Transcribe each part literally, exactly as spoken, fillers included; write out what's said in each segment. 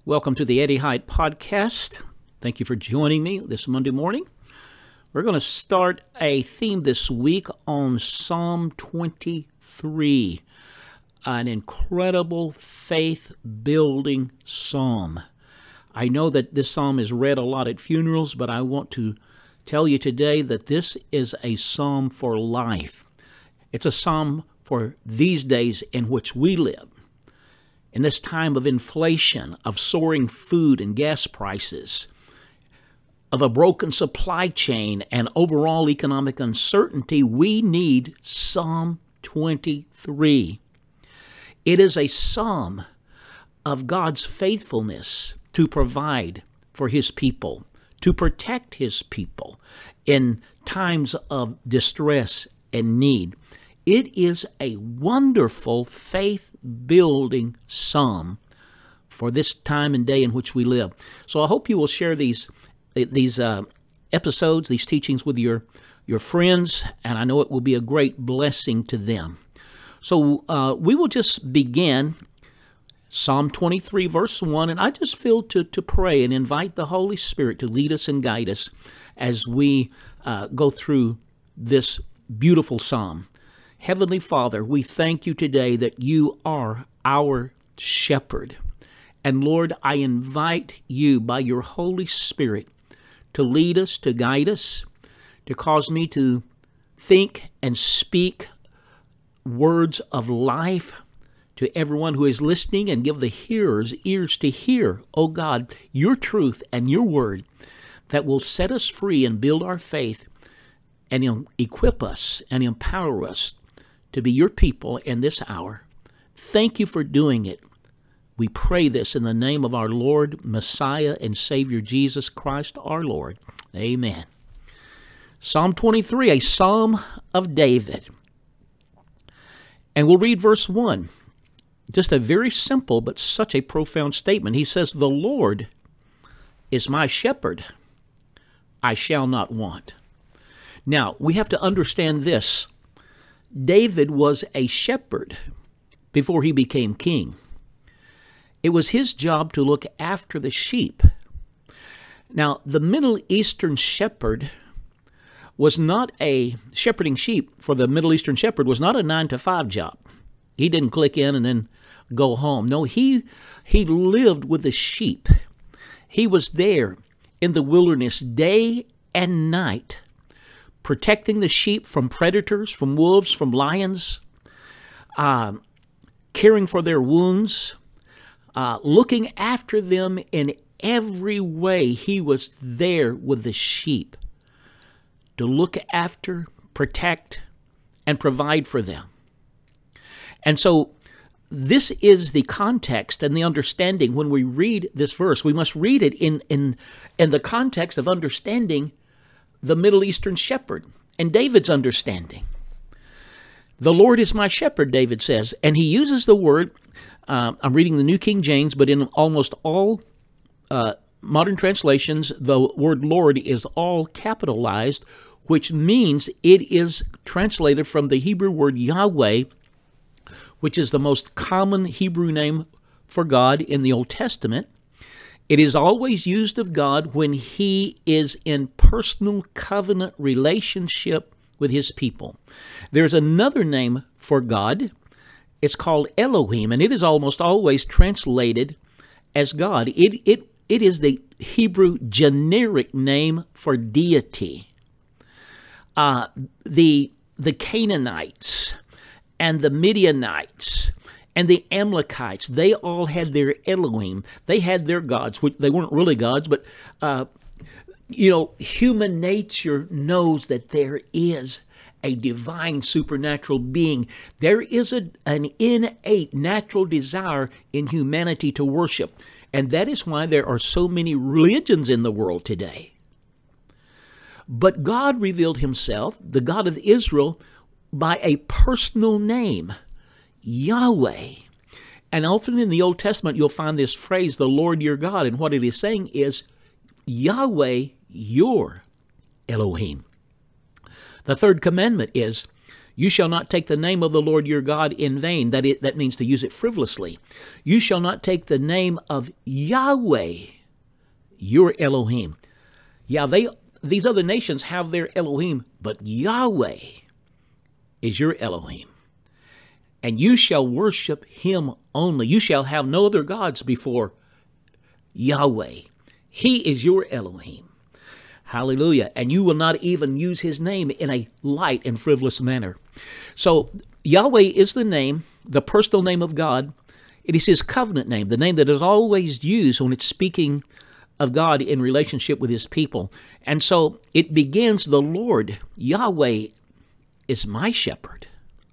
Welcome to the Eddie Hyatt Podcast. Thank you for joining me this Monday morning. We're going to start a theme this week on Psalm twenty-three, an incredible faith-building psalm. I know that this psalm is read a lot at funerals, but I want to tell you today that this is a psalm for life. It's a psalm for these days in which we live. In this time of inflation, of soaring food and gas prices, of a broken supply chain and overall economic uncertainty, we need Psalm twenty-three. It is a psalm of God's faithfulness to provide for His people, to protect His people in times of distress and need. It is a wonderful faith-building psalm for this time and day in which we live. So I hope you will share these these uh, episodes, these teachings with your, your friends, and I know it will be a great blessing to them. So uh, we will just begin Psalm twenty-three, verse one, and I just feel to, to pray and invite the Holy Spirit to lead us and guide us as we uh, go through this beautiful psalm. Heavenly Father, we thank you today that you are our shepherd. And Lord, I invite you by your Holy Spirit to lead us, to guide us, to cause me to think and speak words of life to everyone who is listening, and give the hearers ears to hear, oh God, your truth and your word that will set us free and build our faith and equip us and empower us to be your people in this hour. Thank you for doing it. We pray this in the name of our Lord, Messiah, and Savior Jesus Christ, our Lord. Amen. Psalm twenty-three, a psalm of David. And we'll read verse one. Just a very simple but such a profound statement. He says, "The Lord is my shepherd. I shall not want." Now, we have to understand this. David was a shepherd before he became king. It was his job to look after the sheep. Now, the Middle Eastern shepherd was not a shepherding sheep for the Middle Eastern shepherd was not a nine to five job. He didn't click in and then go home. No, he he lived with the sheep. He was there in the wilderness day and night, protecting the sheep from predators, from wolves, from lions, uh, caring for their wounds, uh, looking after them in every way. He was there with the sheep to look after, protect, and provide for them. And so this is the context and the understanding when we read this verse. We must read it in, in, in the context of understanding the Middle Eastern shepherd and David's understanding. The Lord is my shepherd, David says, and he uses the word, uh, I'm reading the New King James, but in almost all uh, modern translations, the word Lord is all capitalized, which means it is translated from the Hebrew word Yahweh, which is the most common Hebrew name for God in the Old Testament. It is always used of God when he is in personal covenant relationship with his people. There's another name for God. It's called Elohim, and it is almost always translated as God. It, it, it is the Hebrew generic name for deity. Uh, the, the Canaanites and the Midianites and the Amalekites, they all had their Elohim. They had their gods, which they weren't really gods, but, uh, you know, human nature knows that there is a divine supernatural being. There is a, an innate natural desire in humanity to worship. And that is why there are so many religions in the world today. But God revealed himself, the God of Israel, by a personal name, Yahweh. And often in the Old Testament, you'll find this phrase, the Lord your God. And what it is saying is, Yahweh, your Elohim. The third commandment is, You shall not take the name of the Lord your God in vain. That, it, that means to use it frivolously. You shall not take the name of Yahweh, your Elohim. Yeah, they these other nations have their Elohim, but Yahweh is your Elohim. And you shall worship him only. You shall have no other gods before Yahweh. He is your Elohim. Hallelujah. And you will not even use his name in a light and frivolous manner. So Yahweh is the name, the personal name of God. It is his covenant name, the name that is always used when it's speaking of God in relationship with his people. And so it begins, the Lord, Yahweh, is my shepherd.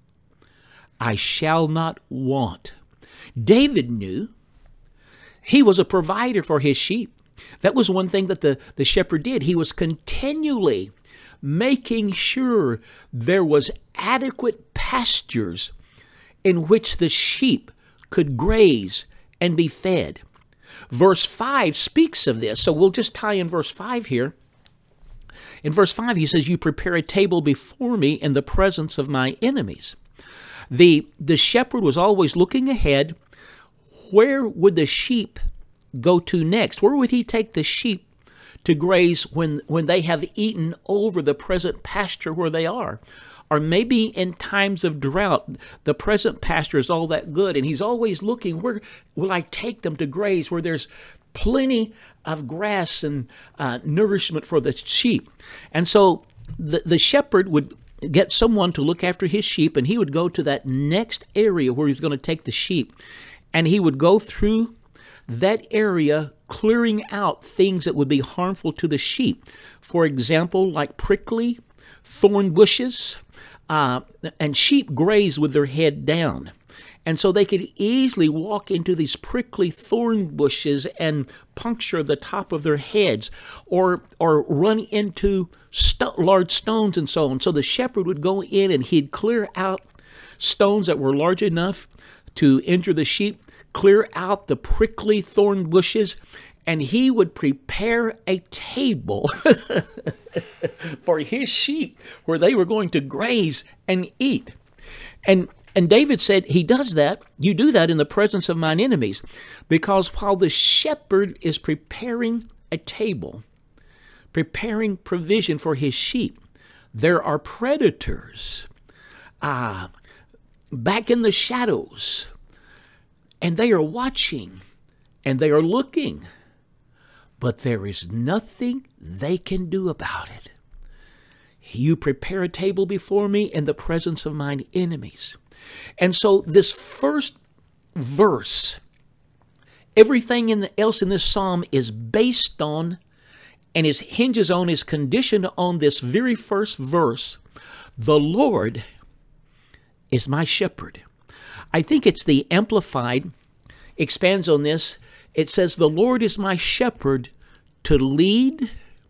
I shall not want. David knew he was a provider for his sheep. That was one thing that the, the shepherd did. He was continually making sure there was adequate pastures in which the sheep could graze and be fed. Verse five speaks of this, so we'll just tie in verse five here. In verse five, he says, you prepare a table before me in the presence of my enemies. The, the shepherd was always looking ahead. Where would the sheep go to next? Where would he take the sheep to graze when, when they have eaten over the present pasture where they are? Or maybe in times of drought, the present pasture is all that good, and he's always looking, where will I take them to graze, where there's plenty of grass and uh, nourishment for the sheep. And so the, the shepherd would get someone to look after his sheep, and he would go to that next area where he's going to take the sheep, and he would go through that area, clearing out things that would be harmful to the sheep. For example, like prickly thorn bushes, uh, and sheep graze with their head down. And so they could easily walk into these prickly thorn bushes and puncture the top of their heads, or or run into st- large stones and so on. So the shepherd would go in and he'd clear out stones that were large enough to injure the sheep, clear out the prickly thorn bushes, and he would prepare a table for his sheep where they were going to graze and eat. And And David said, he does that, you do that in the presence of mine enemies, because while the shepherd is preparing a table, preparing provision for his sheep, there are predators uh, back in the shadows, and they are watching, and they are looking, but there is nothing they can do about it. You prepare a table before me in the presence of mine enemies. And so this first verse, everything in the, else in this psalm is based on and is hinges on, is conditioned on this very first verse. The Lord is my shepherd. I think it's the Amplified expands on this. It says, the Lord is my shepherd to lead,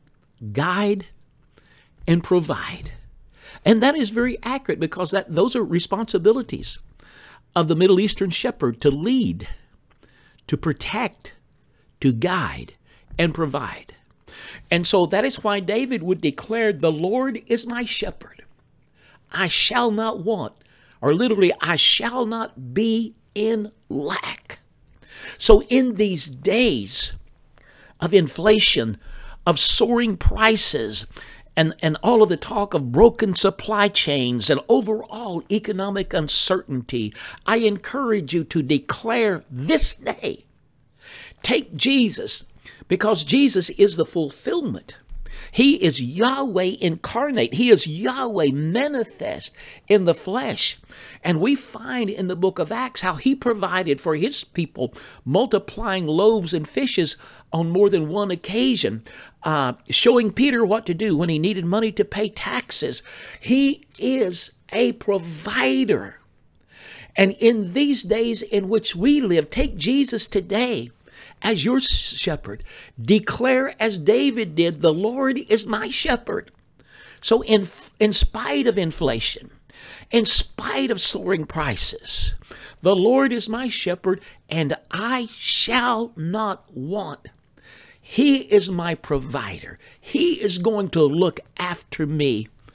guide, and provide. And that is very accurate, because that those are responsibilities of the Middle Eastern shepherd, to lead, to protect, to guide, and provide. And so that is why David would declare, the Lord is my shepherd. I shall not want, or literally, I shall not be in lack. So in these days of inflation, of soaring prices, And, and all of the talk of broken supply chains and overall economic uncertainty, I encourage you to declare this day, take Jesus, because Jesus is the fulfillment. He is Yahweh incarnate. He is Yahweh manifest in the flesh. And we find in the book of Acts how he provided for his people, multiplying loaves and fishes on more than one occasion, uh, showing Peter what to do when he needed money to pay taxes. He is a provider. And in these days in which we live, take Jesus today as your shepherd. Declare as David did, the Lord is my shepherd. So in, in spite of inflation, in spite of soaring prices, the Lord is my shepherd, and I shall not want. He is my provider. He is going to look after me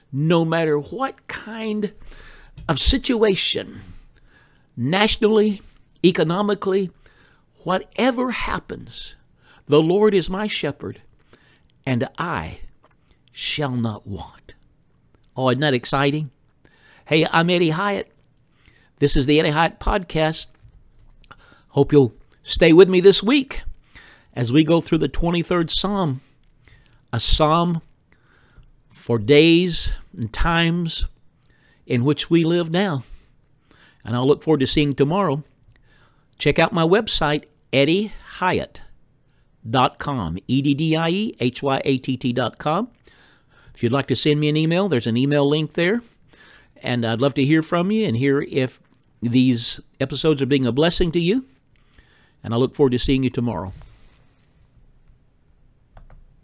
no matter what kind of situation, nationally, economically, whatever happens, the Lord is my shepherd, and I shall not want. Oh, isn't that exciting? Hey, I'm Eddie Hyatt. This is the Eddie Hyatt Podcast. Hope you'll stay with me this week as we go through the twenty-third Psalm, a psalm for days and times in which we live now. And I'll look forward to seeing you tomorrow. Check out my website, eddie hyatt dot com, E D D I E H Y A T T dot com. If you'd like to send me an email, there's an email link there. And I'd love to hear from you and hear if these episodes are being a blessing to you. And I look forward to seeing you tomorrow.